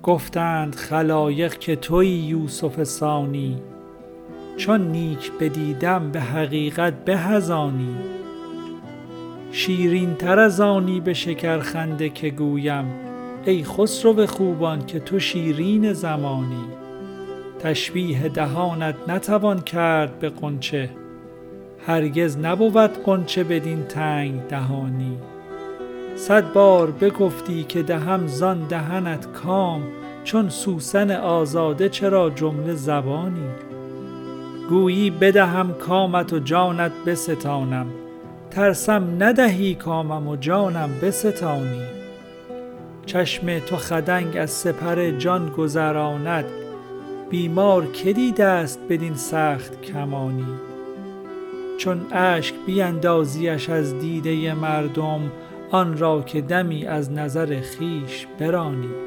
گفتند خلایق که تویی یوسف ثانی، چون نیک بدیدم به حقیقت به از آنی. شیرین تر از آنی به شکرخنده که گویم، ای خسرو خوبان که تو شیرین زمانی. تشبیه دهانت نتوان کرد به غنچه، هرگز نبود غنچه بدین تنگ دهانی. 100 بار بگفتی که دهم زان دهنت کام، چون سوسن آزاده چرا جمله زبانی. گویی بدهم کامت و جانت بستانم، ترسم ندهی کامم و جانم بستانی. چشم تو خدنگ از سپر جان گذراند، بیمار که دیده است بدین سخت کمانی. چون اشک بیندازیش از دیده مردم، آن را که دمی از نظر خویش برانی.